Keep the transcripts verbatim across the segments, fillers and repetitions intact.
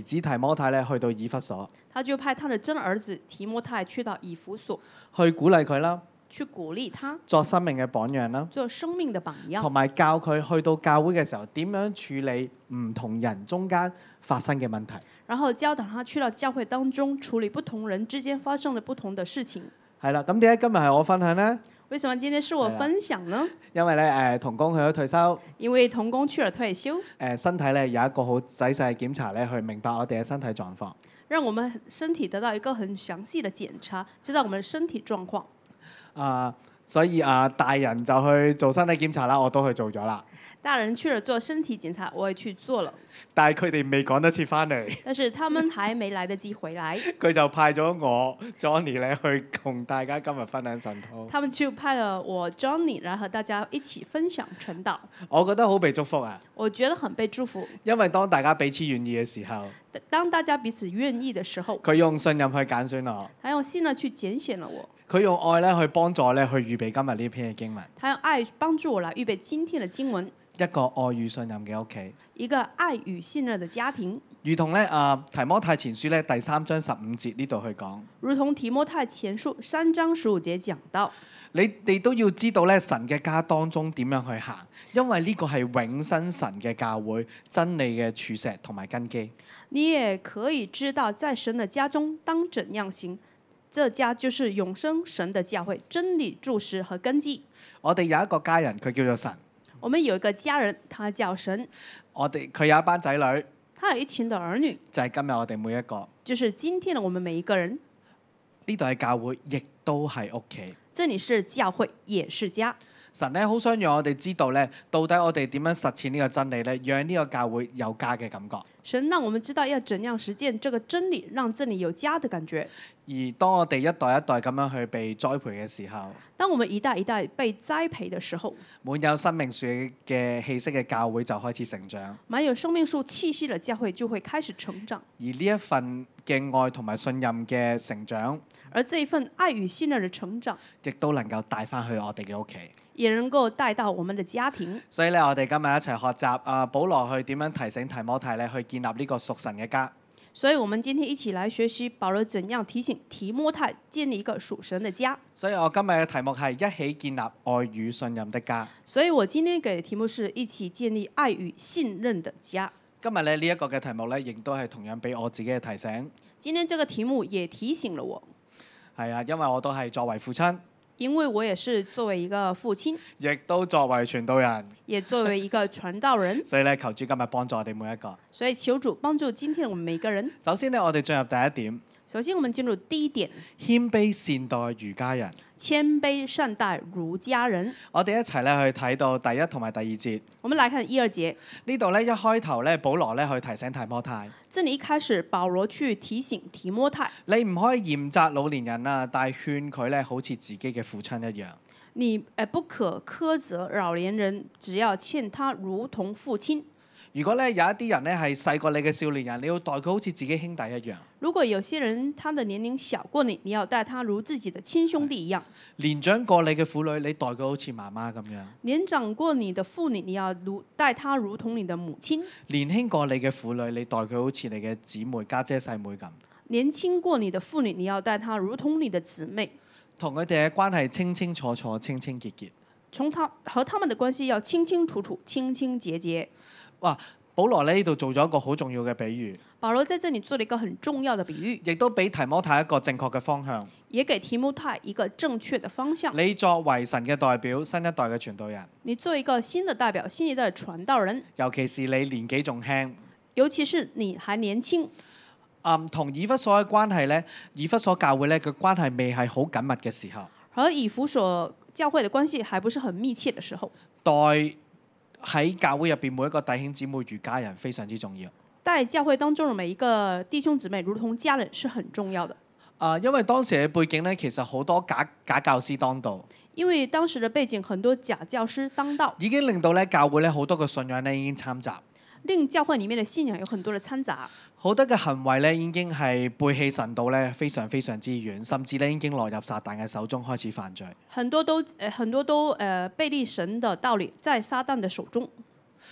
兒子提摩太咧去到以弗所， 他就派他的真兒子提摩太去到以弗所， 去鼓勵佢啦， 去鼓勵他， 作生命嘅榜樣啦， 做生命的榜樣， 同埋教佢去到教會嘅時候點樣處理唔同人中間發生嘅問題。 然後教導他去到教會當中處理不同人之間發生的不同的事情。 係啦，咁點解今日係我分享呢？ 為什麼今天是我分享呢？ 因為咧誒童工去咗退休， 因為童工去了退休， 誒身體咧有一個好仔細嘅檢查咧，去明白我哋嘅身體狀況。 讓我們身體得到一個很詳細的檢查，知道我們的身體狀況。 啊，所以啊，大人就去做身體檢查啦，我都去做咗啦。 大人去了做身體檢查，我也去做了， 但係佢哋未趕得切翻嚟， 但是他們還沒來得及回來， 佢就派咗我 Johnny 咧去同大家今日分享神禱。 他們就派了我 Johnny 然後和大家一起分享傳道。 我覺得好被祝福啊， 我覺得很被祝福， 因為當大家彼此願意嘅時候， 當大家彼此願意的時候， 佢用信任去揀選我， 他用信任去揀選了我， 佢用愛咧去幫助咧去預備今日呢篇嘅經文。 他用愛幫助我來預備今天的經文。 一個愛與信任嘅屋企， 一個愛與信任的家庭， 如同咧啊提摩太前書咧第三章十五節呢度去講， 如同提摩太前書三章十五節講到， 你哋都要知道咧神嘅家當中點樣去行，因為呢個係永生神嘅教會，真理嘅柱石同埋根基。 你也可以知道在神的家中當怎樣行，這家就是永生神的教會，真理柱石和根基。 我哋有一個家人，佢叫做神。 我們有一個家人，他叫神。 我哋佢有一班仔女， 他有一群的兒女， 就係今日我哋每一個。 就是今天的我們每一個人。 呢度係教會，亦都係屋企。 這裡是教會，也是家。 神咧好想讓我哋知道咧，到底我哋點樣實踐呢個真理咧，讓呢個教會有家嘅感覺。 神讓我們知道要怎樣實踐這個真理，讓這裡有家的感覺。 而當我哋一代一代咁樣去被栽培嘅時候， 當我們一代一代被栽培的時候， 滿有生命樹嘅氣息嘅教會就開始成長。 滿有生命樹氣息的教會就會開始成長。 而呢一份嘅愛同埋信任嘅成長， 而這一份愛與信任的成長， 亦都能夠帶翻去我哋嘅屋企， 也能夠帶到我們的家庭。 所以咧，我哋今日一齊學習啊，保羅去點樣提醒提摩太咧，去建立呢個屬神嘅家。 所以，我們今天一起來學習保羅怎樣提醒提摩太建立一個屬神的家。 所以我今日嘅題目係一起建立愛與信任的家。 所以我今天給的題目是一起建立愛與信任的家。 今日咧呢一個嘅題目咧，亦都係同樣俾我自己嘅提醒。 今天這個題目也提醒了我。 係啊，因為我都係作為父親， 因為我也是作為一個父親， 亦都作為傳道人， 也作為一個傳道人。 所以咧，求主今日幫助我哋每一個。 所以求主幫助今天我們每個人。 首先呢，我哋進入第一點。 首先，我們進入第一點： 謙卑善待如家人。 謙卑善待如家人。 我哋一齊咧去睇到第一同埋第二節。 我們來看一二節。 呢度咧一開頭咧，保羅咧去提醒提摩太。 這裡一開始，保羅去提醒提摩太， 你唔可以嚴責老年人啊，但係勸佢咧好似自己嘅父親一樣。 你誒不可苛責老年人，只要勸他如同父親。 如果咧有一啲人咧係細過你嘅少年人，你要待佢好似自己兄弟一樣。 如果有些人他的年齡小過你，你要待他如自己的親兄弟一樣。 年長過你嘅婦女，你待佢好似媽媽咁樣。 年長過你的婦女，你要如待他如同你的母親。 年輕過你嘅婦女，你待佢好似你嘅姊妹、家姐、細妹咁。 年輕過你的婦女，你要待他如同你的姊妹。 同佢哋嘅關係清清楚楚、清清潔潔。 從他和他們的關係要清清楚楚、清清潔潔。 哇！保羅呢度做咗一個好重要嘅比喻。 保羅在這裡做了一個很重要的比喻， 亦都俾提摩太一個正確嘅方向。 也給提摩太一個正確的方向。 你作為神嘅代表，新一代嘅傳道人。 你做一個新的代表，新一代的傳道人。 尤其是你年紀仲輕。 尤其是你還年輕。 嗯，同以弗所嘅關係呢，以弗所教會呢嘅關係未係好緊密嘅時候。 和以弗所教會的關係還不是很密切的時候。 待喺教會入邊每一個弟兄姊妹如家人非常之重要。 待教會當中的每一個弟兄姊妹如同家人是很重要的。 啊，因為當時嘅背景呢，其實好多假假教師當道。 因為當時的背景很多假教師當道， 已經令到咧教會咧好多嘅信仰咧已經參雜。 令教會裡面的信仰有很多的摻雜。 好多嘅行為咧已經係背棄神道咧，非常非常之遠，甚至咧已經落入撒旦嘅手中開始犯罪。 很多都誒、呃，很多都誒、呃、背離神的道理，在撒旦的手中。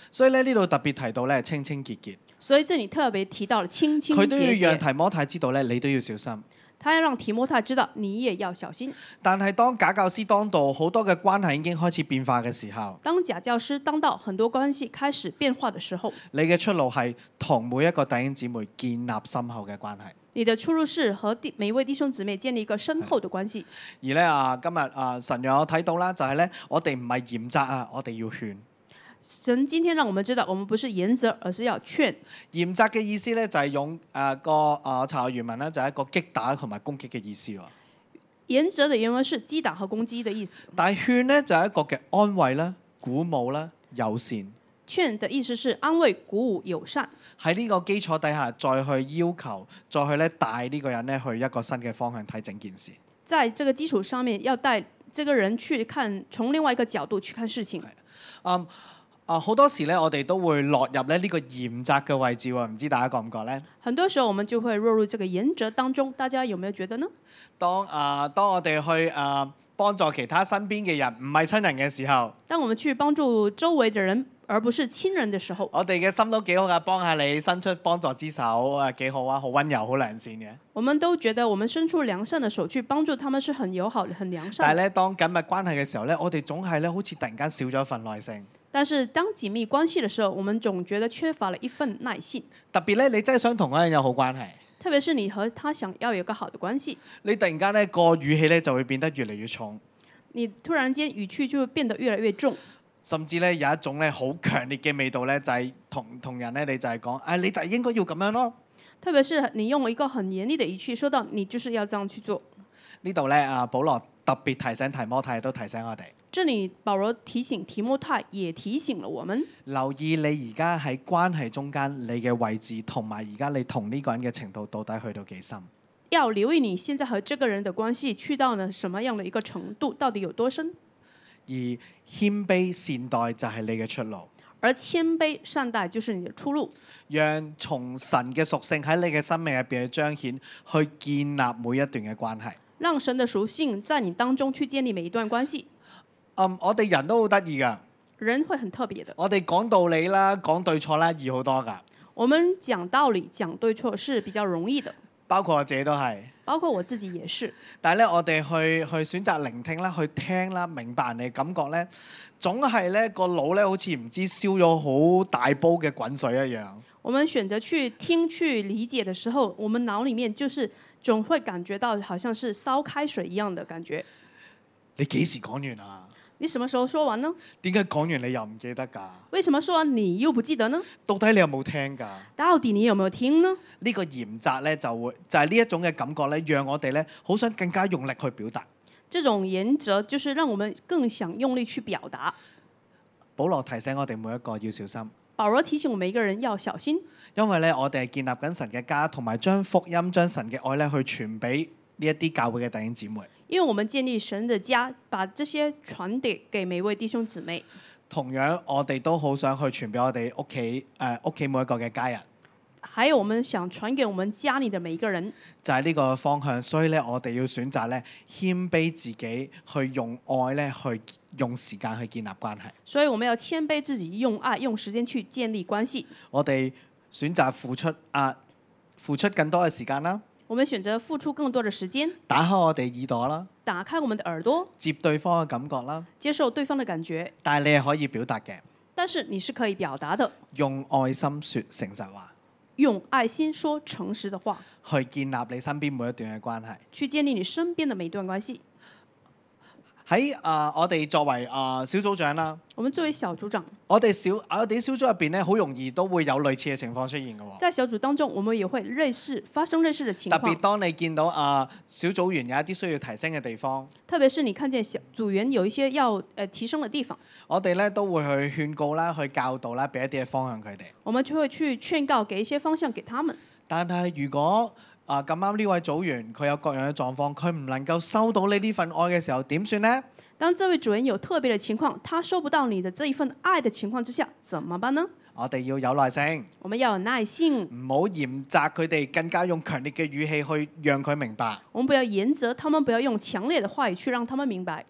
所以咧呢度特別提到咧清清潔潔， 所以這裡特別提到了清清佢都要潔潔， 讓提摩太知道咧，你都要小心。 他要讓提摩太知道你也要小心。 但係當假教師當道，好多嘅關係已經開始變化嘅時候， 當假教師當道，很多關係開始變化的時候， 你嘅出路係同每一個弟兄姊妹建立深厚嘅關係。 你的出路是和弟每一位弟兄姊妹建立一個深厚的關係。 而咧啊，今日啊神讓我睇到啦，就係咧我哋唔係嚴責啊，我哋要勸。 神今天讓我們知道，我們不是嚴責，而是要勸。 嚴責嘅意思咧就係用誒個誒查學原文咧就係一個擊打同埋攻擊嘅意思喎。 嚴責的原文是擊打和攻擊的意思， 但係勸咧就係一個嘅安慰啦、鼓舞啦、友善。 勸的意思是安慰、鼓舞、友善。 喺呢個基礎底下，再去要求，再去咧帶呢個人咧去一個新嘅方向睇整件事。 在這個基礎上面，要帶這個人去看，從另外一個角度去看事情。 嗯啊，好多時咧，我哋都會落入咧呢個嚴責嘅位置喎，唔知大家覺唔覺咧？ 很多時候，我們就會落入這個嚴責當中，大家有沒有覺得呢？ 當啊，當我哋去啊幫助其他身邊嘅人，唔係親人嘅時候， 當我們去幫助周圍的人，而不是親人的時候， 我哋嘅心都幾好噶，幫下你伸出幫助之手啊，幾好啊，好溫柔，好良善嘅。 我們都覺得我們伸出良善的手去幫助他們是很友好的、很良善。 但係咧，當緊密關係嘅時候咧，我哋總係咧好似突然間少咗一份耐性。 但是當緊密關係的時候，我們總覺得缺乏了一份耐性。 特別咧，你真係想同嗰個人有好關係， 特別是你和他想要有個好的關係， 你突然間咧個語氣咧就會變得越嚟越重， 你突然間語氣就會變得越來越重， 甚至咧有一種咧好強烈嘅味道咧，就係同同人咧，你就係講，啊你就係應該要咁樣咯。 特別是你用一個很嚴厲的語氣說到，你就是要這樣去做。 呢度咧啊，保羅特別提醒提摩太，都提醒我哋。 這裡保羅提醒提摩太，也提醒了我們， 留意你而家喺關係中間你嘅位置，同埋而家你同呢個人嘅程度到底去到幾深？ 要留意你現在和這個人的關係去到呢什麼樣的一個程度，到底有多深？ 而謙卑善待就係你嘅出路， 而謙卑善待就是你的出路。 讓從神嘅屬性喺你嘅生命入邊去彰顯，去建立每一段嘅關係。 讓神的屬性在你當中去建立每一段關係。 嗯，我哋人都好得意噶， 人會很特別的。 我哋講道理啦，講對錯啦，易好多噶。 我們講道理、講對錯是比較容易的， 包括我自己都係。 包括我自己也是。 但係咧，我哋去去選擇聆聽啦，去聽啦，明白人哋感覺咧，總係咧個腦咧好似唔知燒咗好大煲嘅滾水一樣。 我們選擇去聽、去理解的時候，我們腦裡面就是總會感覺到好像是燒開水一樣的感覺。 你幾時講完啊？ 你什麼時候說完呢？ 點解講完你又唔記得㗎？ 為什麼說完你又不記得呢？ 到底你有冇聽㗎？ 到底你有沒有聽呢？ 呢個嚴責咧就會就係呢一種嘅感覺咧，讓我哋咧好想更加用力去表達。 這種嚴責就是讓我們更想用力去表達。 保羅提醒我哋每一個要小心。 保羅提醒我們每一個人要小心， 因為咧我哋係建立緊神嘅家，同埋將福音、將神嘅愛咧去傳俾呢一啲教會嘅弟兄姊妹。 因為我們建立神的家，把這些傳遞給每位弟兄姊妹。 同樣，我哋都好想去傳俾我哋屋企誒屋企每一個嘅家人。 還有，我們想傳給我們家裡的每一個人， 就係呢個方向。所以咧，我哋要選擇咧謙卑自己，去用愛咧去用時間去建立關係。 所以我們要謙卑自己，用愛、用時間去建立關係。 我哋選擇付出啊，付出更多嘅時間啦。 我們選擇付出更多的時間， 打開我哋耳朵啦， 打開我們的耳朵， 接對方嘅感覺啦， 接受對方的感覺。 但係你係可以表達嘅， 但是你是可以表達的， 用愛心説誠實話， 用愛心說誠實的話， 去建立你身邊每一段嘅關係， 去建立你身邊的每一段關係。 喺啊、呃，我哋作為啊、呃、小組長啦， 我們作為小組長， 我哋小我哋小組入邊咧，好容易都會有類似嘅情況出現嘅喎。 在小組當中，我們也會類似發生類似的情況。 特別當你見到啊、呃、小組員有一啲需要提升嘅地方， 特別是你看見小組員有一些要誒、呃、提升嘅地方， 我哋咧都會去勸告啦、去教導啦，俾一啲嘅方向佢哋。 我們就會去勸告，給一些方向給他們。 但係如果啊咁啱呢位組員佢有各樣嘅狀況，佢唔能夠收到你呢份愛嘅時候，點算呢？ 當這位主人有特別的情況，他收不到你的這一份愛的情況之下，怎麼辦呢？ 我哋要有耐性， 我們要有耐性， 唔好嚴責佢哋，更加用強烈嘅語氣去讓佢明白。 我們不要嚴責他們，不要用強烈的話語去讓他們明白。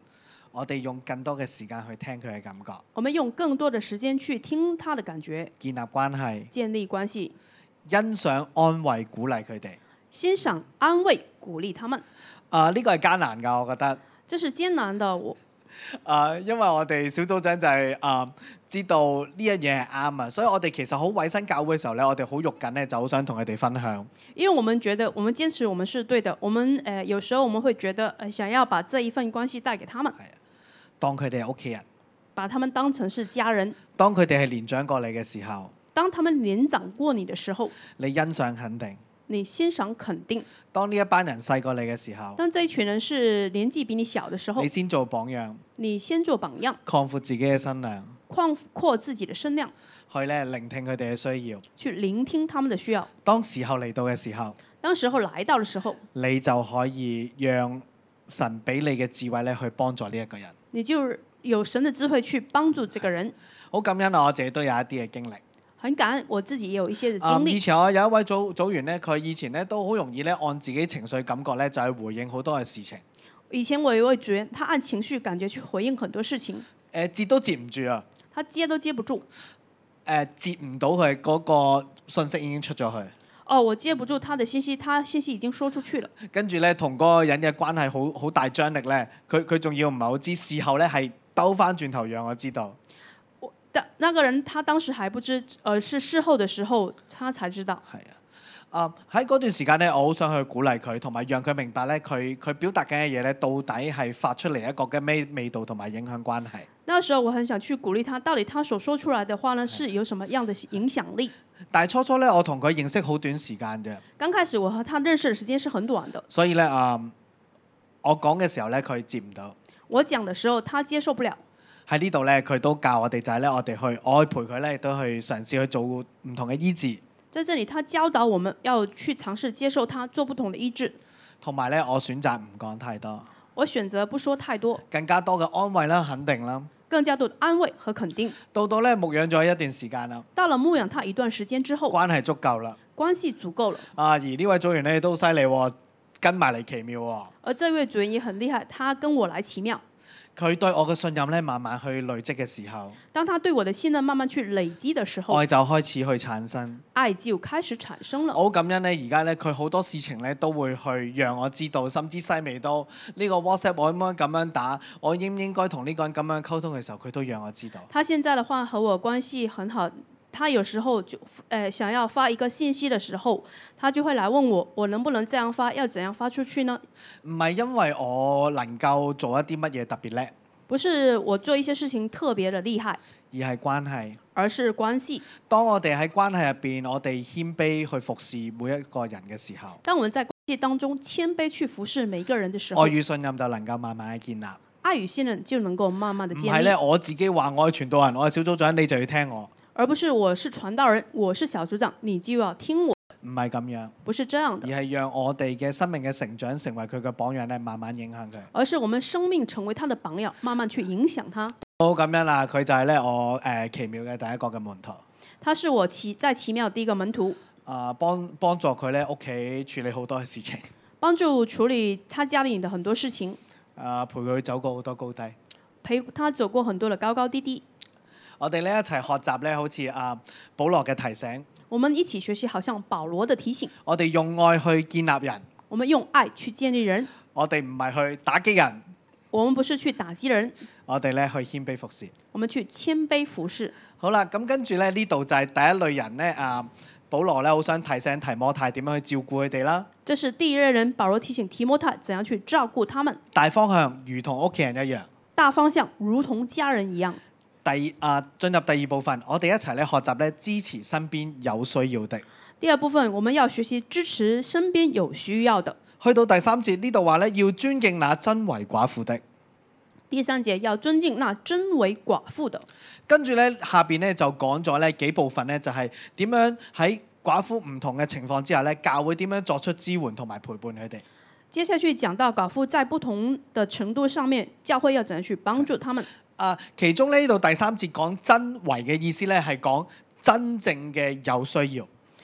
我哋用更多嘅時間去聽佢嘅感覺， 我們用更多的時間去聽他的感覺， 建立關係， 建立關係， 欣賞、安慰、鼓勵佢哋。 欣賞、安慰、鼓勵他們。 啊，呢個係艱難㗎，我覺得。 這是艱難的，我啊，因為我哋小組長就係、啊知道呢一樣嘢係啱啊，所以我哋其實好委身教會嘅時候咧，我哋好肉緊咧，就好想同佢哋分享。 因為我們覺得，我們堅持我們是對的，我們誒、呃、有時候我們會覺得，誒、呃、想要把這一份關係帶給他們， 當佢哋係屋企人， 把他們當成是家人。 當佢哋係年長過你嘅時候， 當他們年長過你的時候， 你欣賞肯定。 你欣賞肯定。 當呢一班人細過你嘅時候， 當這一群人是年紀比你小的時候， 你先做榜樣， 你先做榜樣， 擴闊自己嘅身量， 擴闊自己的身量， 去咧聆聽佢哋嘅需要。 去聆聽他們的需要。 當時候嚟到嘅時候， 當時候來到的時候， 你就可以讓神俾你嘅智慧咧去幫助呢一個人。 你就有神的智慧去幫助這個人。 好感恩啊！我自己都有一啲嘅經歷。 很感恩，我自己也有一些的經啊、 歷。 以前我有一位組組員咧，佢以前咧都好容易咧按自己情緒感覺咧就係回應好多嘅事情。 以前我有一位組員，他按情緒感覺去回應很多事情。 誒接都接唔住啊！ 他接都接不住。 誒接唔到佢嗰個信息已經出咗去。 哦，我接不住他的信息，他信息已經說出去了。 跟住咧，同嗰個人嘅關係好好大張力咧，佢佢仲要唔係好知，事後咧係兜翻轉頭讓我知道。 我但那個人他當時還不知，而是事後的時候他才知道。 係啊。啊喺嗰段時間咧，我好想去鼓勵佢，同埋讓佢明白咧，佢佢表達緊嘅嘢咧，到底係發出嚟一個嘅咩味道，同埋影響關係。 那時候我很想去鼓勵他，到底他所說出來的話呢，是有什麼樣的影響力？ 但係初初咧，我同佢認識好短時間啫。 剛開始我和他認識的時間是很短的。 所以咧，啊、嗯，我講嘅時候咧，佢接唔到。 我講的時候，他接受不了。 喺呢度咧，佢都教我哋就係咧，我哋去，我去陪佢咧，亦都去嘗試去做唔同嘅醫治。 在這裡，他教導我們要去嘗試接受他做不同的醫治。 同埋咧，我選擇唔講太多。 我選擇不說太多。 更加多嘅安慰啦、肯定啦。 更加多的安慰和肯定。 到到咧牧養咗一段時間啦。 到了牧養他一段時間之後， 關係足夠啦。 關係足夠了。 啊，而呢位組員咧都好犀利喎，跟埋嚟奇妙喎。 而這位組員也很厲害，他跟我來奇妙。 佢對我嘅信任咧，慢慢去累積嘅時候， 當他對我的信任慢慢去累積的時候， 愛就開始去產生， 愛就開始產生了。 我好感恩咧，而家咧佢好多事情咧都會去讓我知道，甚至細微到呢個 WhatsApp 我應唔應該咁樣打，我應唔應該同呢個人咁樣溝通嘅時候，佢都讓我知道。 他現在的話和我關係很好，他有時候就誒、呃、想要發一個信息的時候，他就會來問我，我能不能這樣發，要怎樣發出去呢？ 唔係因為我能夠做一啲乜嘢特別叻。 不是我做一些事情特別的厲害， 而係關係， 而是關係。 當我哋喺關係入邊，我哋謙卑去服侍每一個人嘅時候， 當我們在關係當中謙卑去服侍每一個人的時候， 愛與信任就能夠慢慢嘅建立。 愛與信任就能夠慢慢的建立。 唔係咧，我自己話我係傳道人，我係小組長，你就要聽我。 而不是我是傳道人，我是小組長，你就要聽我。 唔係咁樣， 不是這樣的， 而係讓我哋嘅生命嘅成長成為佢嘅榜樣咧，慢慢影響佢。 而是我們生命成為他的榜樣，慢慢去影響他。 好感恩啊！佢就係咧我誒、呃、奇妙嘅第一個嘅門徒。 他是我奇在奇妙第一個門徒。 啊，幫幫助佢咧屋企處理好多嘅事情。 幫助處理他家裏的很多事情。 啊，陪佢走過好多高低。 陪他走過很多的高高低低。 我哋咧一齊學習咧，好似啊保羅嘅提醒。 我們一起學習，好像保羅的提醒。 我哋用愛去建立人。 我們用愛去建立人。 我哋唔係去打擊人。 我們不是去打擊人。 我哋咧去謙卑服侍。 我們去謙卑服侍。 好啦，咁跟住咧呢度就係第一類人咧啊，保羅咧好想提醒提摩太點樣去照顧佢哋啦。 這是第一類人，保羅提醒提摩太怎樣去照顧他們。 大方向如同屋企人一樣。 大方向如同家人一樣。 第啊進入第二部分，我哋一齊咧學習咧支持身邊有需要的。 第二部分，我們要學習支持身邊有需要的。 去到第三節呢度話咧，要尊敬那真為寡婦的。 第三節要尊敬那真為寡婦的。 跟住咧下邊咧就講咗咧幾部分咧，就係點樣喺寡婦唔同嘅情況之下咧，教會點樣作出支援同埋陪伴佢哋。 接下去講到寡婦在不同的程度上面，教會要怎樣去幫助他們。 啊，其中呢度第三節講真為嘅意思咧，係講真正嘅有需要。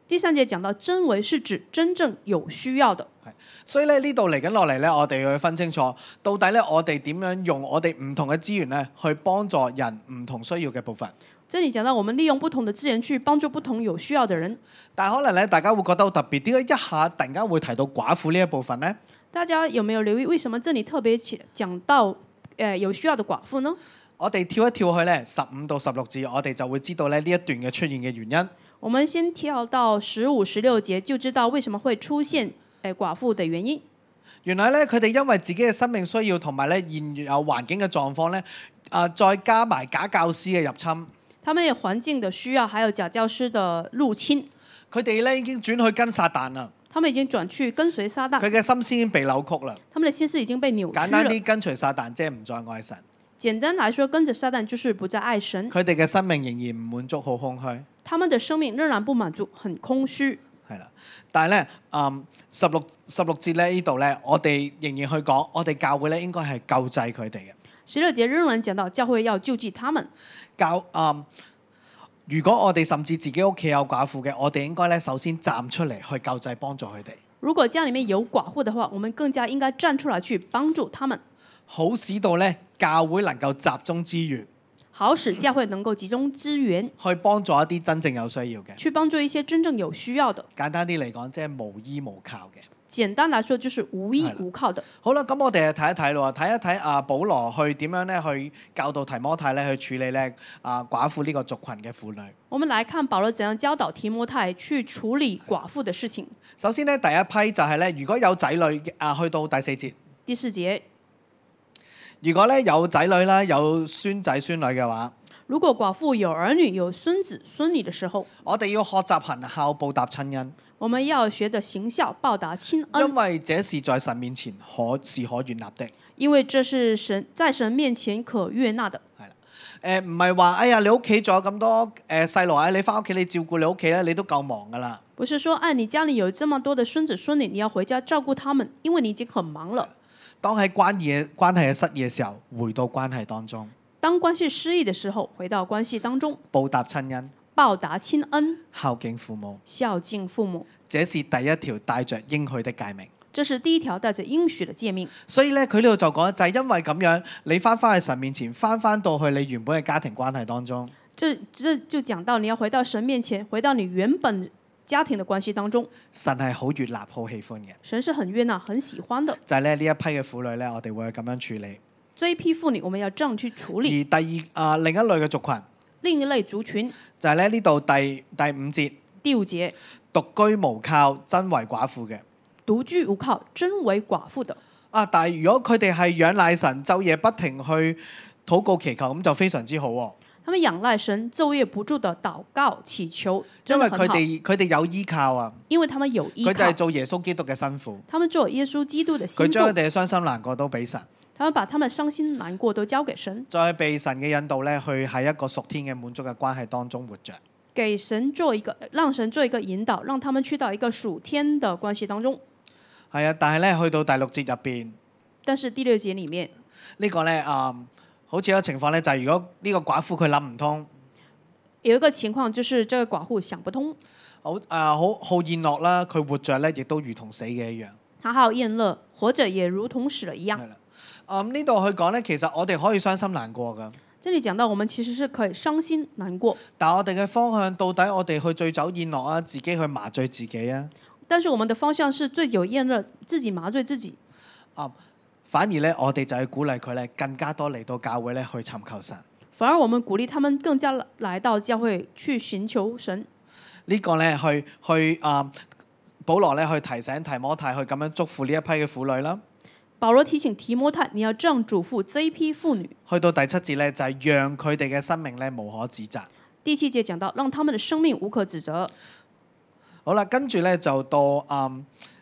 第三節講到真為是指真正有需要的。 所以咧呢度嚟緊落嚟咧，我哋要去分清楚，到底咧我哋點樣用我哋唔同嘅資源咧，去幫助人唔同需要嘅部分。 這裡講到我們利用不同的資源去幫助不同有需要的人。 但係可能咧，大家會覺得好特別，點解一下突然間會提到寡婦呢一部分呢？ 大家有沒有留意，為什麼這裡特別講到誒、呃、有需要的寡婦呢？ 我哋跳一跳去咧十五到十六節，我哋就會知道咧呢一段嘅出現嘅原因。 我們先跳到十五、十六節，就知道為什麼會出現誒寡婦的原因。 原來咧，佢哋因為自己嘅生命需要同埋咧現有環境嘅狀況咧，啊，再加埋假教師嘅入侵， 他們有環境的需要，還有假教師的入侵， 佢哋咧已經轉去跟撒旦啦。 他們已經轉去跟隨撒旦， 佢嘅心思已經被扭曲啦。 他們的心思已經被扭曲了。 簡單啲，跟隨撒旦即係唔再愛神。 簡單來說，跟着撒旦就是不再愛神。 佢哋嘅生命仍然唔滿足，好空虛。 他們的生命仍然不滿足，很空虛。 係啦，但係咧，嗯，十六十六節咧呢度咧，我哋仍然去講，我哋教會咧應該係救濟佢哋嘅。 十六節仍然講到教會要救濟他們。 教嗯，如果我哋甚至自己屋企有寡婦嘅，我哋應該咧首先站出嚟去救濟幫助佢哋。 如果家裡面有寡婦的話，我們更加應該站出來去幫助他們， 好使到咧教會能夠集中資源， 好使教會能夠集中資源去幫助一啲真正有需要嘅。 去幫助一些真正有需要的。 簡單啲嚟講，即係無依無靠嘅。 簡單來說，就是無依無靠的。 好啦，咁我哋睇一睇咯，睇一睇啊，保羅去點樣咧去教導提摩太咧去處理咧啊寡婦呢個族群嘅婦女。 我們來看保羅怎樣教導提摩太去處理寡婦的事情。 首先咧，第一批就係咧，如果有仔女啊，去到第四節。 第四節， 如果咧有仔女啦，有孫仔孫女嘅話， 如果寡婦有兒女、有孫子孫女的時候， 我哋要學習行孝報答親恩。 我們要學着行孝報答親恩， 因為這是在神面前可是可悅納的。 因為這是神在神面前可悅納的。 係啦，誒唔係話，哎呀你屋企仲有咁多誒細路啊，你翻屋企你照顧你屋企咧，你都夠忙噶啦。 不是說，哎，你家裡有這麼多的孫子孫女，你要回家照顧他們，因為你已經很忙了。 當喺關係關係嘅失意嘅時候，回到關係當中。 當關係失意的時候，回到關係當中， 報答親恩， 報答親恩， 孝敬父母， 孝敬父母。 這是第一條帶着應許的誡命。 這是第一條帶着應許的誡命。 所以咧，佢呢度就講就係因為咁樣，你翻返去神面前，翻返到去你原本嘅家庭關係當中。 這這就講到你要回到神面前，回到你原本家庭的關係當中。神係好悅納、好喜歡嘅。 神是很悅納、很喜歡的。 就係咧呢一批嘅婦女咧，我哋會咁樣處理。 這一批婦女，我們要這樣去處理。 而第二啊、呃，另一類嘅族群， 另一類族群就係咧呢度第第五節。 第五節。 獨居無靠、真為寡婦嘅。 獨居無靠、真為寡婦的。啊， 但係如果佢哋係仰賴神，晝夜不停去禱告祈求，咁就非常之好喎。 他們仰賴神，晝夜不住的禱告祈求， 因為佢哋佢哋有依靠啊。 因為他們有依靠。 佢就係做耶穌基督嘅新婦。 他們做耶穌基督的新婦。 佢將佢哋嘅傷心難過都俾神。 他們把他們傷心難過都交給神。 再被神嘅引導咧，去喺一個屬天嘅滿足嘅關係當中活着。 給神做一個，讓神做一個引導，讓他們去到一個屬天的關係當中。 係啊，但係咧去到第六節入邊， 但是第六節裡面呢個咧啊、嗯，好似有個情況咧，就係如果呢個寡婦佢諗唔通， 有一個情況就是這個寡婦想不通， 好啊好好宴樂啦，佢活着咧亦都如同死嘅一樣。 他好宴樂，活着也如同死了一樣。 係啦，啊呢度去講咧，其實我哋可以傷心難過噶。 這裡講到，我們其實是可以傷心難過。 但係我哋嘅方向到底我哋去醉酒宴樂啊，自己去麻醉自己啊？ 但是我們的方向是醉酒宴樂，自己麻醉自己。 啊，反而咧，我哋就係鼓勵佢咧，更加多嚟到教會咧去尋求神。 反而我們鼓勵他們更加來到教會去尋求神。 呢個咧去去啊，保羅咧去提醒提摩太去咁樣祝福呢一批嘅婦女啦。 保羅提醒提摩太，你要這樣囑咐這一批婦女。 去到第七節咧，就係讓佢哋嘅生命咧無可指責。 第七節講到，讓他們的生命無可指責。 好啦，跟住咧就到嗯，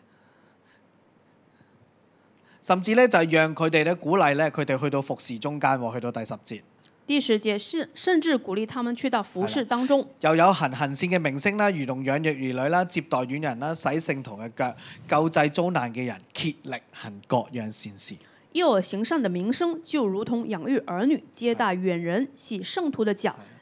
甚至咧就係讓佢哋咧鼓勵咧佢哋去到服侍中間喎，去到第十節。 第十節是甚至鼓勵他們去到服侍當中， 又有行行善嘅明星啦，如同養育兒女啦、接待遠人啦、洗聖徒嘅腳、救濟遭難嘅人、竭力行各樣善事。 又有行善的名聲，就如同養育兒女、接待遠人、洗聖徒的腳、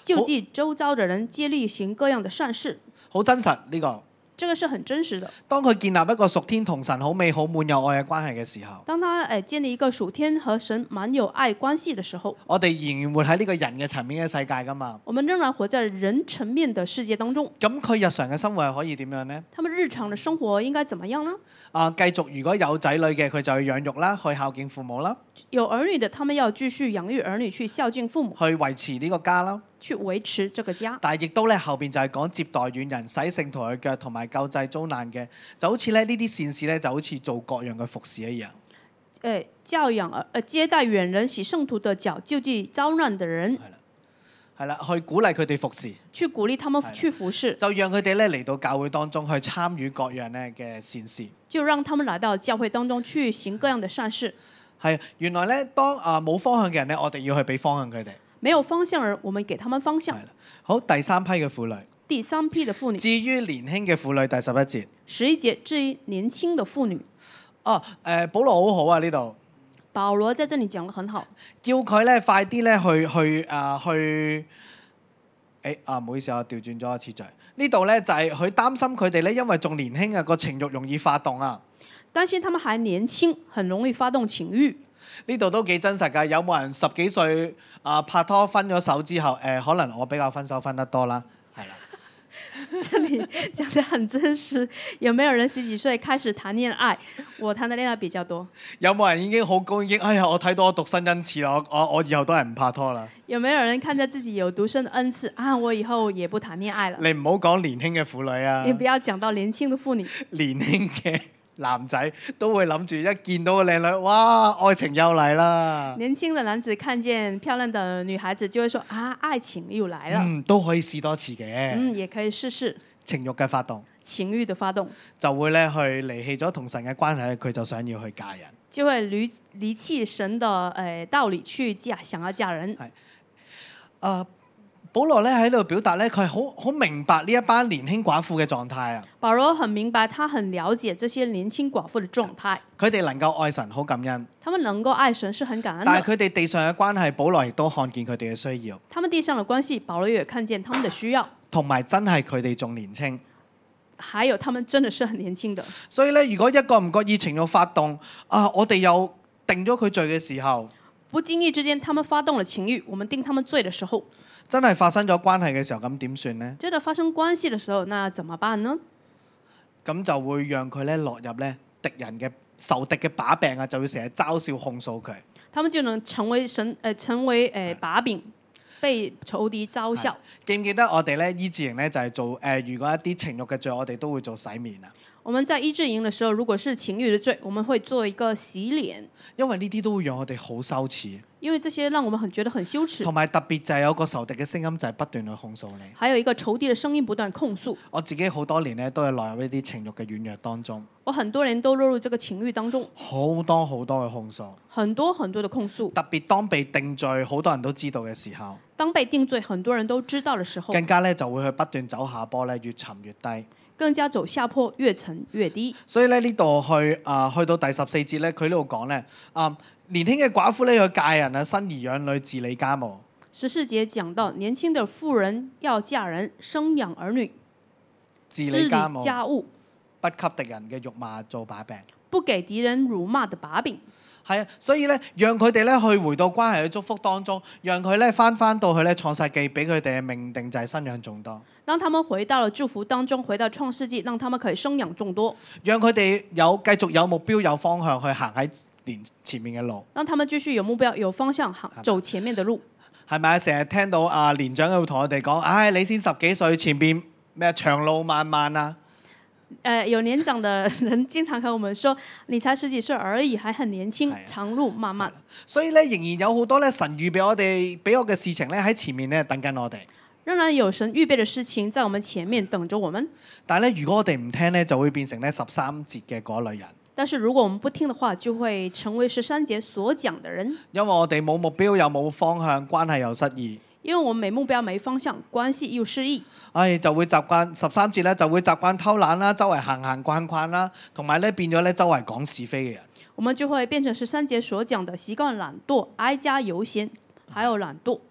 救濟周遭的人，接力行各樣的善事。 好真實呢個。 這個是很真實的。 當佢建立一個屬天同神好美好滿有愛嘅關係嘅時候， 當他誒建立一個屬天和神滿有愛關係的時候， 我哋仍然活喺呢個人嘅層面嘅世界噶嘛。 我們仍然活在人層面的世界當中。 咁佢日常嘅生活係可以點樣呢？ 他們日常的生活應該怎麼樣呢？ 啊，繼續如果有仔女嘅，佢就要養育啦，去孝敬父母啦， 有兒女的，他們要繼續養育兒女，去孝敬父母， 去維持呢個家啦。 去維持這個家。 但係亦都咧後邊就係講接待遠人、洗聖徒嘅腳同埋救濟遭難嘅，就好似咧呢啲善事咧，就好似做各樣嘅服侍一樣。 誒教養誒、呃、接待遠人、洗聖徒的腳、救濟遭難的人， 係啦，係啦，去鼓勵佢哋服侍， 去鼓勵他們去服侍， 就讓佢哋咧嚟到教會當中去參與各樣咧嘅善事。 就讓他們來到教會當中去行各樣的善事。 係原來咧，當啊冇方向嘅人咧，我哋要去俾方向佢哋。 沒有方向人，我們給他們方向。 好，第三批嘅婦女。 第三批的婦女。 至於年輕嘅婦女，第十一節。 十一節，至於年輕的婦女。 哦、啊，誒、呃，保羅好好啊呢度。 保羅在這裡講得很好， 叫佢咧快啲咧去去啊去，誒啊唔好意思，我調轉咗個次序。呢度咧就係佢擔心佢哋咧，因為仲年輕啊，個情慾容易發動啊。 擔心他們還年輕，很容易發動情慾。 呢度都幾真實㗎，有冇人十幾歲啊拍拖分咗手之後，誒、呃、可能我比較分手分得多啦，係啦。 這裡講得很真實，有沒有人十幾歲開始談戀愛？我談的戀愛比較多。 有冇人已經好高已經？哎呀，我睇到我獨身恩賜啦，我我我以後都係唔拍拖啦。 有沒有人看見自己有獨身的恩賜啊？我以後也不談戀愛了。 你唔好講年輕嘅婦女啊。 你不要講到年輕的婦女。 年輕嘅男仔都會諗住一見到個靚女，哇，愛情又嚟啦！ 年輕的男子看見漂亮的女孩子就會說啊，愛情又來了。 嗯，都可以試多次嘅。 嗯，也可以試試。 情慾嘅發動。 情慾的發動。就會咧去離棄咗同神嘅關係，佢就想要去嫁人。 就會離離棄神的誒、呃、道理去嫁，想要嫁人。係。 啊。保羅咧喺度表達咧，佢係好好明白呢一班年輕寡婦嘅狀態啊。 保羅很明白，他很了解這些年輕寡婦嘅狀態。 佢哋能夠愛神，好感恩。 他們能夠愛神是很感恩。 但係佢哋地上嘅關係，保羅亦都看見佢哋嘅需要。 他們地上嘅關係，保羅也看見他們的需要。 同埋真係佢哋仲年輕。 還有他們真的是很年輕的。 所以咧，如果一個唔覺意情慾發動啊，我哋又定咗佢罪嘅時候， 不經意之間，他們發動了情慾，我們定他們罪的時候。 真係發生咗關係嘅時候，咁點算呢？ 真的發生關係嘅時候，那怎麼辦呢？ 咁就會讓佢咧落入咧敵人嘅仇敵嘅把柄啊，就會成日嘲笑控訴佢。 他們就能成為神誒、呃，成為誒、呃、把柄，被仇敵嘲笑。 記唔記得我哋咧醫治營咧就係做誒、呃，如果一啲情慾嘅罪，我哋都會做洗面啊。 我們在醫治營的時候，如果是情慾的罪，我們會做一個洗臉。 因為呢啲都會讓我哋好羞恥。 因為這些讓我們很覺得很羞恥。同埋特別就係有個仇敵嘅聲音，就係不斷去控訴你。 還有一個仇敵嘅聲音不斷控訴。 我自己好多年咧都係落入呢啲情慾嘅軟弱當中。 我很多年都落入這個情慾當中。 好多好多嘅控訴。 很多很多的控訴。 特別當被定罪，好多人都知道嘅時候。 當被定罪，很多人都知道嘅時候。 更加咧就會去不斷走下坡咧，越沉越低。 更加走下坡，越沉越低。 所以咧呢度去啊、呃，去到第十四節咧，佢呢度講咧啊，年輕嘅寡婦咧要嫁人啊，生兒養女，治理家務。 十四節講到年輕的婦人要嫁人，生養兒女， 治理家務， 家務不給敵人嘅辱罵做把柄， 不給敵人辱罵的把柄。 係啊，所以咧，讓佢哋咧去回到關係嘅祝福當中，讓佢咧翻翻到去咧創世記俾佢哋嘅命定就係生養眾多。 讓他們回到了祝福當中，回到創世紀，讓他們可以生養眾多。 讓佢哋有繼續有目標、有方向去行喺年前面嘅路。 讓他們繼續有目標、有方向行走前面的路。 係咪啊？成日聽到啊年長會同我哋講，唉、哎，你先十幾歲，前邊咩長路漫漫啊！ 誒、呃，有年長的人經常和我們說，你才十幾歲而已，還很年輕，長路漫漫。 所以咧，仍然有好多咧神預備我哋俾我嘅事情咧喺前面咧等緊我哋。 仍然有神預備嘅事情在我們前面等着我們。 但係咧，如果我哋唔聽咧，就會變成咧十三節嘅嗰類人。 但是如果我們不聽的話，就會成為十三節所講的人。 因為我哋冇目標又冇方向，關係又失意。 因為我們沒目標、沒方向，關係又失意。 唉，就會習慣十三節咧，就會習慣偷懶啦，周圍行行逛逛啦，同埋咧變咗咧周圍講是非嘅人。 我們就會變成十三節所講的習慣懶惰、挨家遊閒，還有懶惰。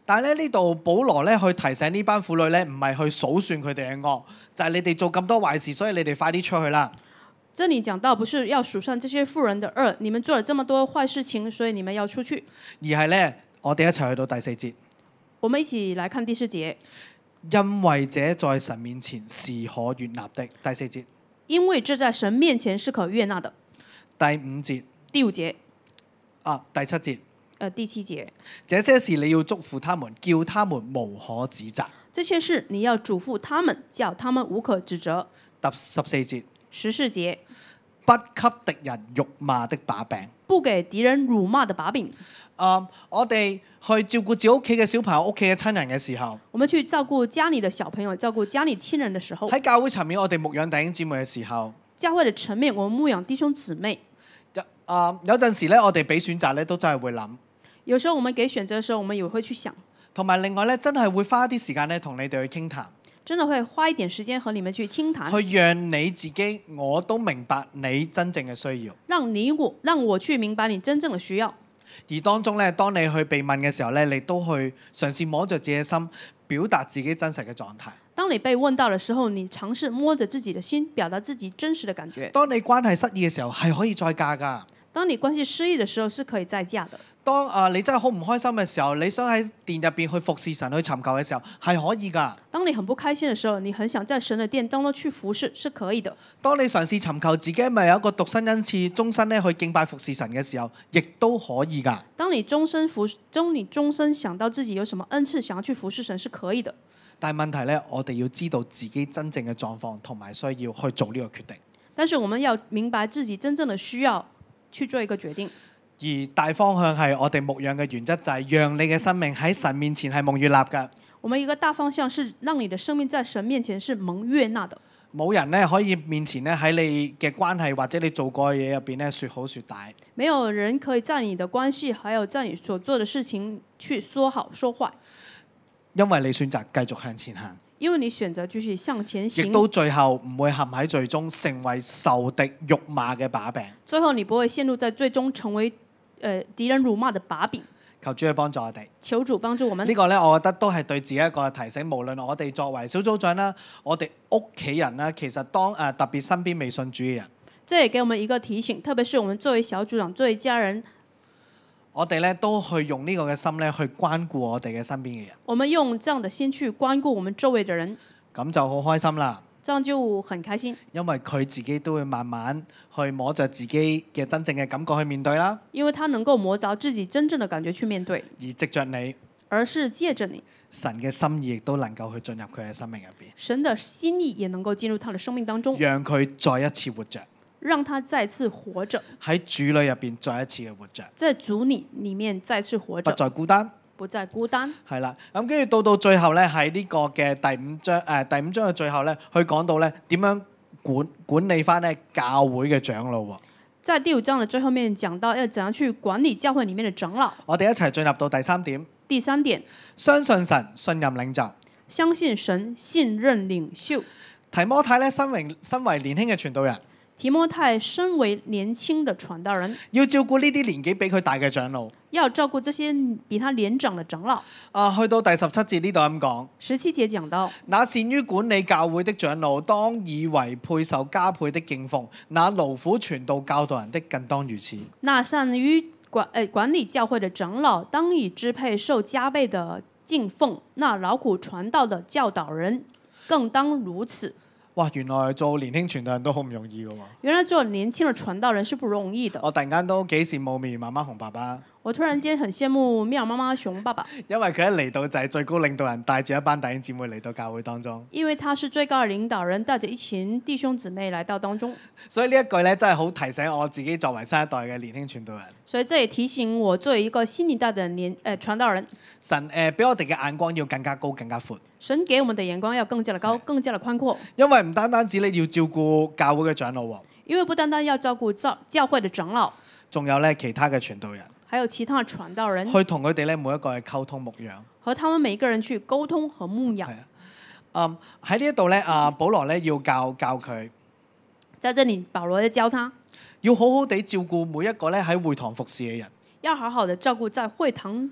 但係咧呢度保羅咧去提醒呢班婦女咧，唔係去數算佢哋嘅惡，就係、是、你哋做咁多壞事，所以你哋快啲出去啦。 這裡講到不是要數算這些婦人的惡，你們做了這麼多壞事情，所以你們要出去。 而係咧，我哋一齊去到第四節。 我們一起來看第四節。 因為這在神面前是可悅納的。第四節。 因為這在神面前是可悅納的。 第五節。 第五節。 啊，第七節。 呃，第七節。 這些事你要囑咐他們，叫他們無可指責。 這些事你要囑咐他們，叫他們無可指責。 第十四節。 十四節。 不給敵人辱罵的把柄。 不給敵人辱罵的把柄。 啊、uh, 我哋去照顧自己屋企嘅小朋友、屋企嘅親人嘅時候， 我們去照顧家裡的小朋友、照顧家裡親人的時候， 喺教會層面我哋牧養弟兄姊妹嘅時候， 教會的層面我們牧養弟兄姊妹。 啊、uh, 有陣時咧，我哋俾選擇咧，都真係會諗。 有時候我們給選擇嘅時候，我們也會去想。同埋另外咧，真係會花啲時間咧，同你哋去傾談。 真的會花一點時間和你們去傾談， 去讓你自己我都明白你真正嘅需要， 讓你我讓我去明白你真正嘅需要。 而當中咧，當你去被問嘅時候咧，你都去嘗試摸着自己嘅心，表達自己真實嘅狀態。 當你被問到嘅時候，你嘗試摸着自己嘅心，表達自己真實嘅感覺。 當你關係失意嘅時候，係可以再嫁㗎。 當你關係失意嘅時候，是可以再嫁的。 當啊你真係好唔開心嘅時候，你想喺殿入邊去服侍神去尋求嘅時候，係可以㗎。 當你很不開心嘅時候，你很想在神嘅殿當中去服侍，是可以的。 當你嘗試尋求自己係咪有一個獨身恩賜，終身咧去敬拜服侍神嘅時候，亦都可以㗎。 當你終身服，當你終身想到自己有什麼恩賜，想要去服侍神，是可以的。 但係問題咧，我哋要知道自己真正嘅狀況同埋需要去做呢個決定。 但是我們要明白自己真正的需要，去做一個決定。 而大方向係我哋牧養嘅原則，就係讓你嘅生命喺神面前係蒙悅納㗎。 我們一個大方向是讓你的生命在神面前是蒙悅納的。 冇人咧可以面前咧喺你嘅關係或者你做過嘅嘢入邊咧説好説歹。 沒有人可以在你的關係，還有在你所做的事情去說好說壞。 因為你選擇繼續向前行。 因為你選擇繼續向前行， 亦都最後唔會陷喺罪中，成為仇敵辱罵嘅把柄。 最後你不會陷入在最終成為誒、呃、敵人辱罵的把柄。 求主去幫助我哋。 求主幫助我們。 呢個呢，我覺得都係對自己一個提醒。無論我哋作為小組長啦，我哋屋企人啦，其實當誒、呃、特別身邊未信主嘅人， 這也給我們一個提醒，特別是我們作為小組長、作為家人。 我哋咧都去用呢個嘅心咧去關顧我哋嘅身邊嘅人。 我們用這樣的心去關顧我們周圍的人， 咁就好開心啦。 這樣就很開心。 因為佢自己都會慢慢去摸着自己嘅真正嘅感覺去面對啦。 因為他能夠摸着自己真正的感覺去面對。 而藉着你， 而是借着你， 神嘅心意亦都能夠去進入佢嘅生命入邊。 神的心意也能夠進入他的生命當中， 讓佢再一次活着。 讓他再次活着， 喺主裏入邊再一次嘅活着， 在主裏裡面再次活着， 不再孤單， 不再孤單。 係啦，咁跟住到到最後咧，喺呢個嘅第五章誒、呃、第五章嘅最後咧，去講到咧點樣管管理翻咧教會嘅長老喎。 在第五章嘅最後面講到要怎樣去管理教會裡面嘅長老。 我哋一齊進入到第三點。 第三點， 相信神，信任領袖。 相信神，信任領袖。 提摩太咧，身為身為年輕嘅傳道人。 提摩太身為年輕的傳道人， 要照顧呢啲年紀比佢大嘅長老， 要照顧這些比他年長的長老。 啊，去到第十七節呢度咁講， 十七節講到， 那善於管理教會的長老，當以為配受加倍的敬奉；那勞苦傳道教導人的，更當如此。 那善於管誒、呃、管理教會的長老，當以支配受加倍的敬奉；那勞苦傳道的教導人，更當如此。 哇！原來做年輕傳道人都好唔容易㗎喎。 原來做年輕的傳道人是不容易的。 我突然間都幾羨慕面媽媽紅爸爸。 我突然間很羨慕妙媽媽熊爸爸， 因為佢一嚟到就係最高領導人，帶住一班弟兄姊妹嚟到教會當中。 因為他是最高的領導人，帶着一群弟兄姊妹來到當中。 所以呢一句咧，真係好提醒我自己作為新一代嘅年輕傳道人。 所以這也提醒我作為一個新一代的年誒、呃、傳道人。 神誒俾、呃、我哋嘅眼光要更加高、更加闊。 神給我們的眼光要更加的高、更加的寬闊。 因為唔單單止你要照顧教會嘅長老喎。 因為不單單要照顧教教會的長老，仲有咧其他嘅傳道人。 還有其他的傳道人， 去同佢哋咧每一個去溝通牧養， 和他們每一個人去溝通和牧養。 係啊，嗯喺呢一度咧，啊保羅咧要教教佢， 在這裡保羅在教他， 要好好地照顧每一個咧喺會堂服侍嘅人， 要好好的照顧在會堂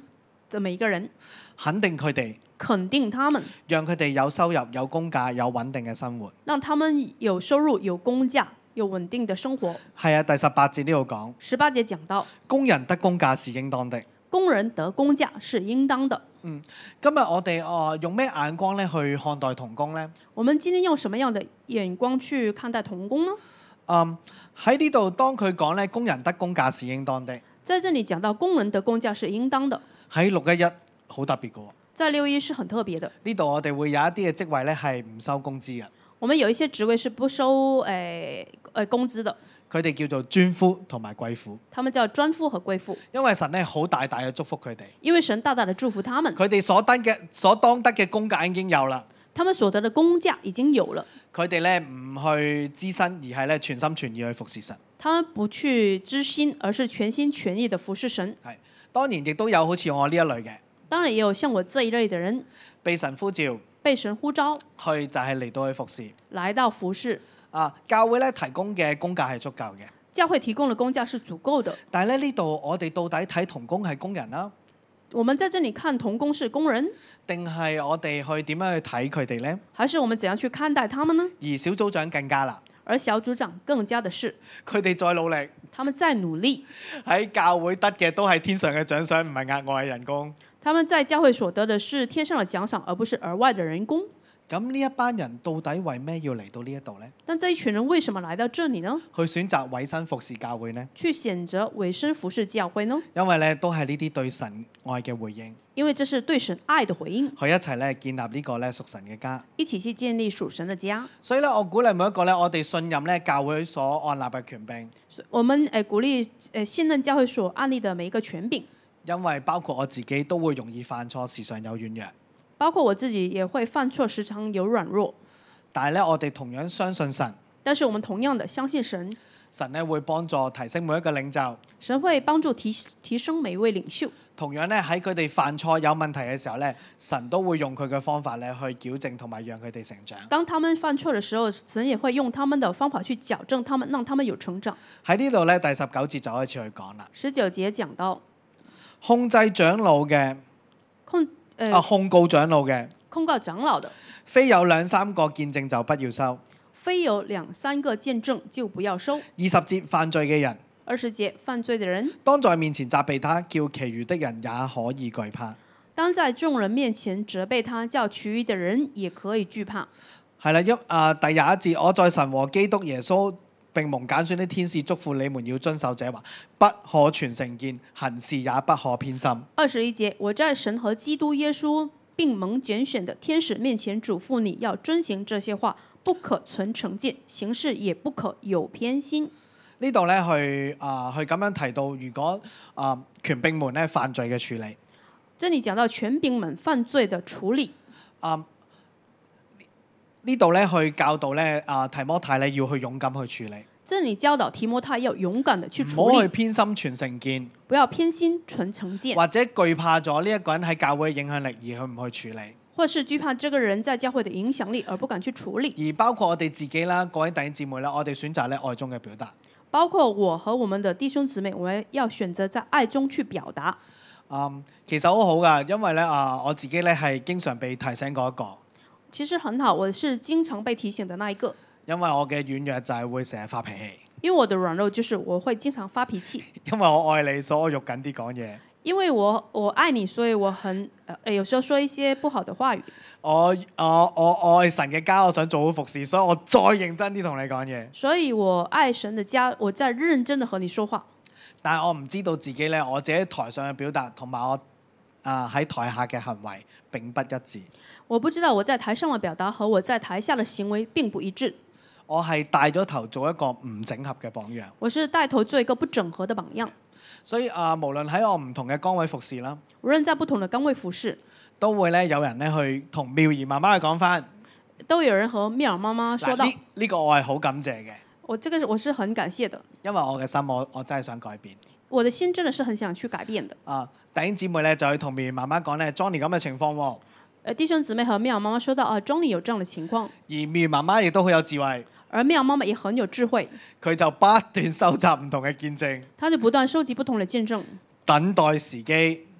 的每一個人， 肯定佢哋， 肯定他們， 讓佢哋有收入、有工價、有穩定嘅生活。 讓他們有收入、有工價、有穩定的生活。 係啊，第十八節呢度講， 十八節講到， 工人得工價是應當的。 工人得工價是應當的。 嗯，今日我哋呃用咩眼光咧去看待童工呢？ 我們今天用什麼樣的眼光去看待童工呢？ 嗯，喺呢度當佢講咧，工人得工價是應當的。 在這裡講到工人得工價是應當的。 喺六一一好特別嘅喎。 在六一是很特別的。 呢度我哋會有一啲嘅職位咧係唔收工資嘅。 我們有一些職位是不收誒誒、呃呃、工資的。 佢哋叫做專夫同埋貴婦。 他們叫專夫和貴婦。 因為神咧好大大嘅祝福佢哋。 因為神大大的祝福他們。 佢哋所得嘅所當得嘅工價已經有啦。 他們所得的工價已經有了。 佢哋咧唔去支薪，而係咧全心全意去服侍神。 他們不去支薪，而是全心全意的服侍神。 係，當然亦都有好似我呢一類嘅。 當然也有像我這一類的人， 被神呼召， 被神呼召， 去就係嚟到去服侍。 來到服侍。 啊，教會咧提供嘅工價係足夠嘅。 教會提供的工價是足夠的。 但係咧呢度我哋到底睇童工係工人啦？ 我們在這裡看童工是工人， 定係我哋去點樣去睇佢哋呢？ 還是我們怎樣去看待他們呢？ 而小組長更加啦， 而小組長更加的是， 佢哋再努力， 他們再努力， 喺教會得嘅都係天上嘅獎賞，唔係額外嘅人工。 他們在教會所得的是天上的獎賞，而不是額外的人工。 咁呢一班人到底為咩要嚟到呢一度呢？ 但這一群人為什麼來到這裡呢？ 去選擇委身服侍教會呢？ 去選擇委身服侍教會呢？ 因為咧都係呢啲對神愛嘅回應。 因為這是對神愛的回應。 去一齊咧建立呢個咧屬神嘅家。 一起去建立屬神的家。 所以咧，我鼓勵每一個咧，我哋信任咧教會所按立嘅權柄。 我們誒鼓勵誒信任教會所按立的每一個權柄。 因為包括我自己都會容易犯錯，時常有軟弱。 包括我自己也會犯錯，時常有軟弱。 但係咧，我哋同樣相信神。 但是我們同樣的相信神。 神咧會幫助提升每一個領袖。 神會幫助提提升每一位領袖。 同樣咧喺佢哋犯錯有問題嘅時候咧，神都會用佢嘅方法咧去矯正同埋讓佢哋成長。 當他們犯錯嘅時候，神也會用他們的方法去矯正他們，讓他們有成長。 喺呢度咧第十九節就開始去講啦。 十九節講到控制長老嘅控。呃、 啊！控告長老嘅， 控告長老的， 非有兩三個見證就不要收。 非有兩三個見證就不要收。 二十節犯罪嘅人， 二十節犯罪的人， 當在面前責備他，叫其餘的人也可以懼怕。 當在眾人面前責備他，叫其餘的人也可以懼怕。 係啦，一啊第廿一節，我在神和基督耶穌並蒙揀選的天使囑咐你們要遵守這話，不可存成見，行事也不可偏心。 二十一節，我在神和基督耶穌並蒙揀選的天使面前囑咐你要遵行這些話，不可存成見，行事也不可有偏心。 呢度咧去啊、呃、去咁樣提到，如果啊、呃、權柄們咧犯罪嘅處理。 這裡講到權柄們犯罪的處理。 啊、呃。呢度咧去教導咧啊提摩太咧要去勇敢去處理。 這裡教導提摩太要勇敢的去處理。 唔好去偏心存成見。 不要偏心存成見。 或者懼怕咗呢一個人喺教會嘅影響力而去唔去處理。 或是懼怕這個人在教會的影響力而不敢去處理。 而包括我哋自己啦，各位弟兄姊妹啦，我哋選擇咧愛中嘅表達。 包括我和我們的弟兄姊妹，我們要選擇在愛中去表達。 嗯，其實好好噶，因為咧啊，我自己咧係經常被提醒嗰一個。 其實很好，我是經常被提醒的那一個。 因為我嘅軟弱就係會成日發脾氣。 因為我的軟弱就是我會經常發脾氣。 因為我愛你，所以我肉緊啲講嘢。 因為我我愛你，所以我很誒有時候說一些不好的話語。 我我我我愛神嘅家，我想做好服侍，所以我再認真啲同你講嘢。 所以我愛神的家，我再認真的和你說話。 但係我唔知道自己咧，我自己喺台上嘅表達同埋我啊喺台下嘅行為並不一致。 我不知道我在台上的表達和我在台下的行為並不一致。 我係帶咗頭做一個唔整合嘅榜樣。 我是帶頭做一個不整合的榜樣。 所以啊，無論喺我唔同嘅崗位服侍啦， 無論在不同的崗位服侍， 都會咧有人咧去同妙兒媽媽去講翻， 都有人和妙兒媽媽說到。 呢呢個我係好感謝嘅。 我這個我是很感謝的， 因為我嘅心我我真係想改變。 我的心真的是很想去改變的。 啊，弟兄姊妹咧就去同妙兒媽媽講咧 Johnny 咁嘅情況喎。 誒，弟兄姊妹和妙兒媽媽說到啊 Johnny 有這樣的情況。 而妙兒媽媽亦都好有智慧。 而妙媽媽也很有智慧， 佢就不斷收集唔同嘅見證， 他就不斷收集不同的見證， 等待時機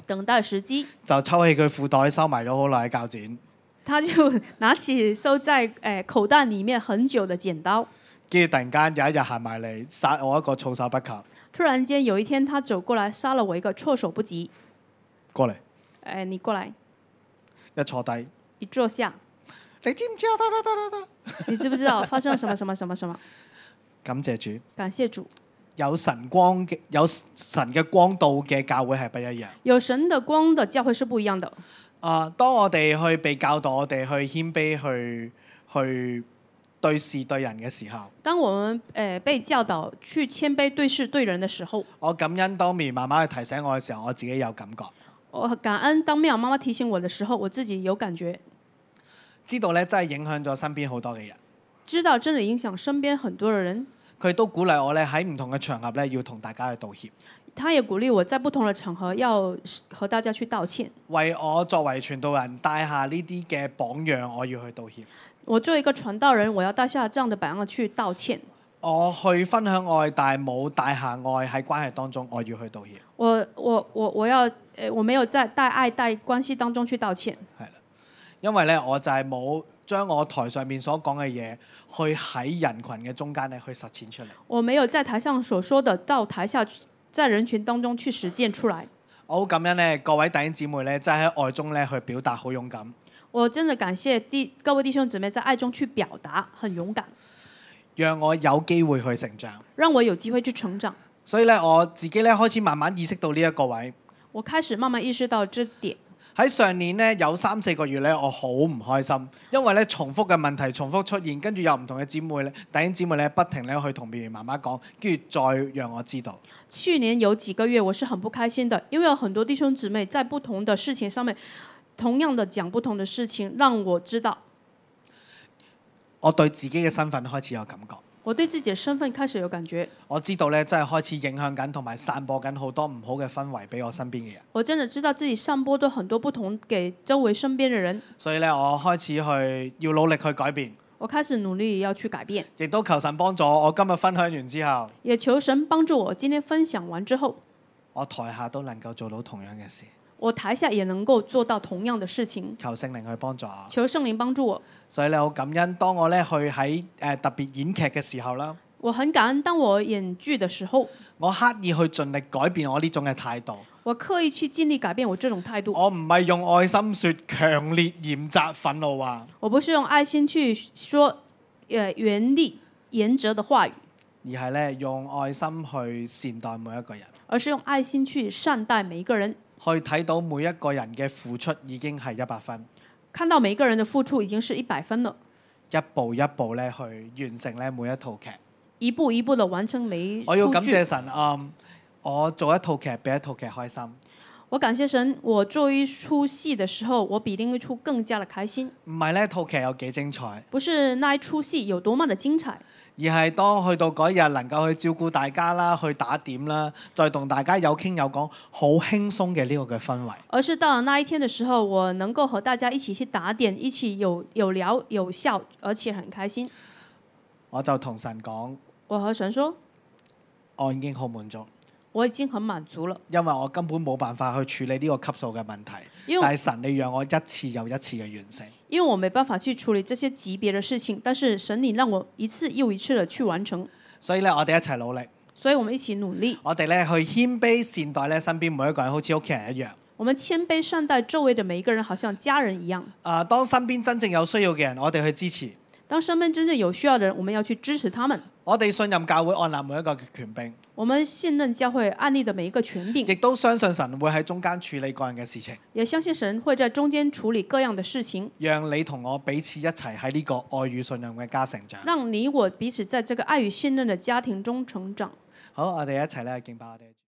等待時機， 就抽起佢褲袋收埋咗好耐嘅鉸剪， 他就拿起收在誒、呃、口袋裡面很久的剪刀。 跟住突然間有一日行埋嚟殺我一個措手不及。 突然間有一天，他走過來殺了我一個措手不及。 過嚟， 誒、呃，你過來， 一坐低， 一坐下， 你知唔知啊？得得得得得， 你知不知道發生了什麼什麼什麼什麼？ 感謝主， 感謝主， 有神光嘅有神嘅光度嘅教會係不一樣。 有神的光的教會是不一樣的。 啊，當我哋去被教導，我哋去謙卑去去對事對人嘅時候， 當我們誒、呃、被教導去謙卑對事對人的時候， 我感恩當面媽媽去提醒我嘅時候，我自己有感覺， 我感恩當面媽媽提醒我的時候，我自己有感覺， 知道咧真係影響咗身邊好多嘅人。 知道真係影響身邊很多嘅人。 佢都鼓勵我咧喺唔同嘅場合咧要同大家去道歉。 他也鼓勵我在不同的場合要和大家去道歉。 為我作為傳道人帶下呢啲嘅榜樣，我要去道歉。 我作為一個傳道人，我要帶下這樣的榜樣去道歉。 我去分享愛，但係冇帶下愛喺關係當中，我要去道歉。 我我我我要誒，我沒有在帶愛帶關係當中去道歉。 係啦，因為咧我就係冇將我台上面所講嘅嘢，去喺人群嘅中間咧去實踐出嚟。 我沒有在台上所說的到台下，在人群當中去實踐出來。 我好感恩咧，各位弟兄姊妹咧，真係喺愛中咧去表達好勇敢。 我真的感謝弟各位弟兄姊妹在愛中去表達，很勇敢， 讓我有機會去成長。 讓我有機會去成長。 所以咧，我自己咧開始慢慢意識到呢一個位。 我開始慢慢意識到這點。 喺上年咧有三四個月咧，我好唔開心，因為咧重複嘅問題重複出現，跟住有唔同嘅姊妹咧、弟兄姊妹咧不停咧去同別人媽媽講，跟住再讓我知道。 去年有幾個月我是很不開心的，因為有很多弟兄姊妹在不同的事情上面，同樣的講不同的事情，讓我知道。 我對自己嘅身份開始有感覺。 我對自己的身份開始有感覺。 我知道咧，真係開始影響緊同埋散播緊好多唔好嘅氛圍俾我身邊嘅人。 我真的知道自己散播咗很多不同給周圍身邊嘅人。 所以咧，我開始去要努力去改變。 我開始努力要去改變。 亦都求神幫助我。我今日分享完之後， 也求神幫助我。今天分享完之後， 我台下都能夠做到同樣嘅事。 我台下也能夠做到同樣的事情。 求聖靈去幫助我。 求聖靈幫助我。 所以咧，好感恩，當我咧去喺誒特別演劇嘅時候啦。 我很感恩，當我演劇的時候， 我刻意去盡力改變我呢種嘅態度。 我刻意去盡力改變我這種態度。 我唔係用愛心説強烈嚴責憤怒話。 我不是用愛心去說誒嚴厲嚴責的話語， 而係咧用愛心去善待每一個人。 而是用愛心去善待每一個人。 去睇到每一個人嘅付出已經係一百分。 看到每一個人的付出已經是一百分了。 一步一步咧去完成咧每一套劇。 一步一步的完成每一出劇。 我要感謝神啊、嗯！我做一套劇比一套劇開心。 我感謝神，我做一出戲的時候，我比另一出更加的開心。 唔係呢套劇有幾精彩， 不是那一出戲有多麼的精彩， 而係當去到嗰日能夠去照顧大家啦，去打點啦，再同大家有傾有講，好輕鬆嘅呢個嘅氛圍。 而是到了那一天的時候，我能夠和大家一起去打點，一起有有聊有笑，而且很開心。 我就同神講， 我和神說， 我已經好滿足。 我已經很滿足了， 因為我根本冇辦法去處理呢個級數嘅問題，但係神你讓我一次又一次嘅完成。 因為我沒辦法去處理這些級別的事情，但是神你讓我一次又一次的去完成。 所以咧，我哋一齊努力。 所以我們一起努力。 我哋咧去謙卑善待咧身邊每一個人，好似屋企人一樣。 我們謙卑善待周圍的每一個人，好像家人一樣。 啊，當身邊真正有需要嘅人，我哋去支持。 當身邊真正有需要的人，我們要去支持他們。 我哋信任教會按立每一個權柄。 我們信任教會按立的每一個權柄。 亦都相信神會喺中間處理個人嘅事情。 也相信神會在中間處理各樣的事情。 讓你同我彼此一齊喺呢個愛與信任嘅家成長。 讓你我彼此在這個愛與信任的家庭中成長。 好，我哋一齊咧敬拜我哋。